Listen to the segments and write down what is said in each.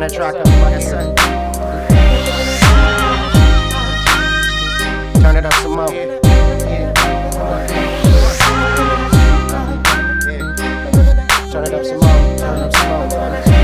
Turn that track up, like I said. Turn it up some more. Turn it up some more. Turn it up some more.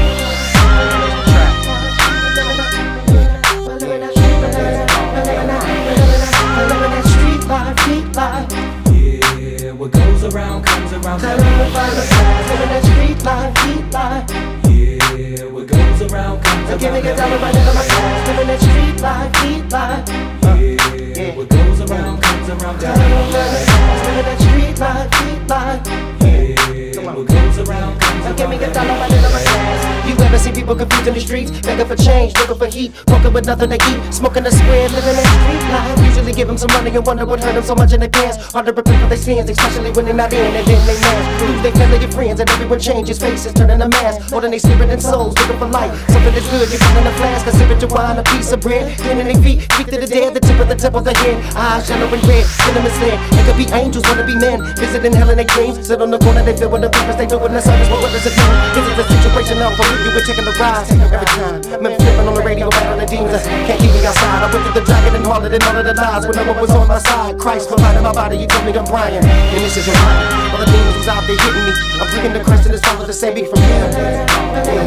Yeah, what goes around comes around. Living that street life, heat life. Yeah, what goes around comes around. Give me a dollar right into my cash. Living that street life, heat life. Yeah, what goes around comes around. Living that street life, heat life. Yeah, what goes around comes around. Give me a dollar right into my cash. You ever see people confused in the streets, begging for change, looking for heat, walking with nothing to eat, smoking a square, living that street life. Usually give them some money and wonder what hurt them so much in their past. Hard to repent for their sins, especially when they're not in and then they mad. Lose their family and friends and everyone changes faces, turning a mask. Holding their spirit and souls, looking for life. Something that's good, you find in a flask, a sip of your wine, a piece of bread. Cleaning their feet, speak to the dead, the tip of the head. Eyes yellow and red, feeling misled. It could be angels, wanna be men, visiting hell in their dreams. Sit on the corner, they feel with the purpose, they do in the service. What does it mean? This is the situation now for you were taking the ride. Every time, I'm flipping on the radio, battling the demons. Can't keep me outside. I went through the dragon and harlot and all of the lies. When no one was on my side, Christ provided my body. You told me I'm Brian, and this is your life. All the demons was out there hitting me. I'm bringing the Christ and His Father to save me from him. Living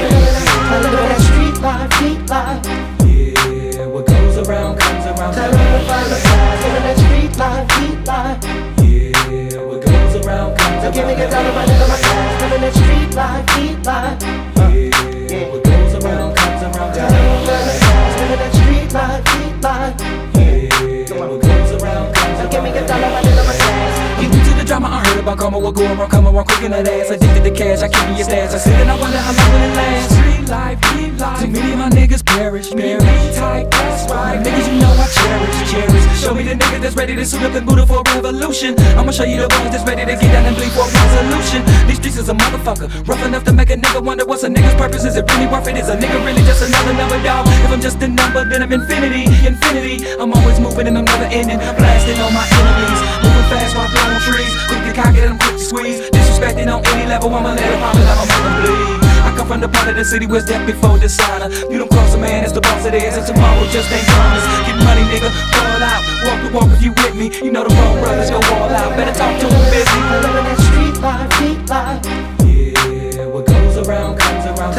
that street life, heat life. Yeah, what goes around comes around. Living that street life, heat life. Yeah, what goes around comes around. Give me a dollar right into my cash. Living that street life, heat life. Yeah, what goes around comes around. Living that street life, heat life. Yeah, what goes around comes around. Give me a dollar right into my cash. You to the drama, I heard about karma, what going wrong, coming wrong, quick in that ass. Addicted to cash, I keep me your stash. I sit and I wonder how long will it last. Street life, heat life. Too many of my niggas perish. Tight, that's right. Niggas you know I cherish. Show me the nigga that's ready to suit up and boot up for a revolution. I'ma show you the ones that's ready to get down and bleed for a resolution. These streets is a motherfucker, rough enough to make a nigga wonder what's a nigga's purpose. Is it really worth it? Is a nigga really just another number, dog? If I'm just a number, then I'm infinity. I'm always moving and I'm never ending. Blasting on my enemies, moving fast while blowing trees. Quick to cock it, I'm quick to squeeze. Disrespecting on any level, I'ma let it pop it, I'ma make them bleed. I come from the part of the city where's death before dishonor. You don't cross a man, it's the boss it is, and tomorrow just ain't promised. Get money, nigga, fall out. Walk the walk if you with me. You know the wrong brothers go all out. Better talk to them busy. Living that street life, heat life. Yeah, what goes around comes around.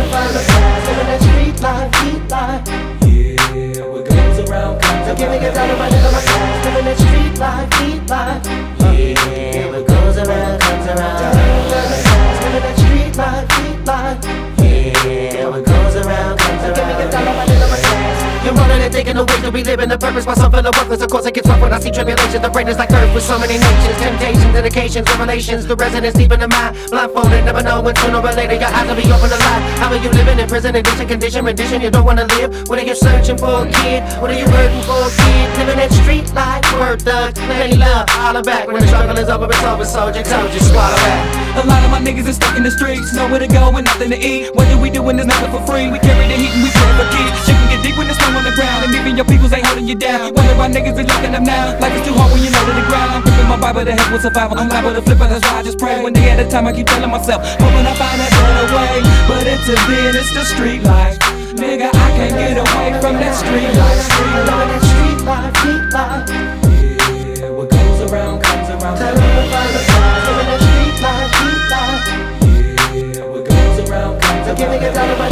Living that street life, heat life. Yeah, what goes around comes around. Give me a dollar right into my cash. Living that street life, heat life. Yeah, what goes around comes around. Living that street life, heat life. Yeah, what goes around comes Give me a around. dollar right into my cash. You're running and thinking of ways to be living the purpose. While some feel worthless, of course it gets rough when I see tribulations. The brain is like earth with so many nations, temptations, dedications, revelations. The residents deep in the mind, blindfolded, never know when sooner or later your eyes will be open to life. How are you living in prison, addiction, condition, rendition? You don't wanna live. What are you searching for, kid? What are you hurting for, kid? Living that street life, word thug, plenty love, holler back when the struggle is over. It's over, soldier, told you swallow that. A lot of my niggas is stuck in the streets, nowhere to go and nothing to eat. What do we do when there's nothing for free? We carry the heat and we play for keeps. Shit can get deep when there's snow on the ground, and even your peoples ain't holding you down. Wonder why niggas is locking them now. Life is too hard when you're low to the ground. I'm gripping my Bible to help with survival. I'm liable to flip it, that's why I just pray. One day at a time I keep telling myself, hoping I find a better way. But until then it's the street life. Nigga, I can't get away from that street life. Living that street life, heat life. Yeah, what goes around comes around. Living that street life, heat life. Yeah, what goes around comes around. Give me a dollar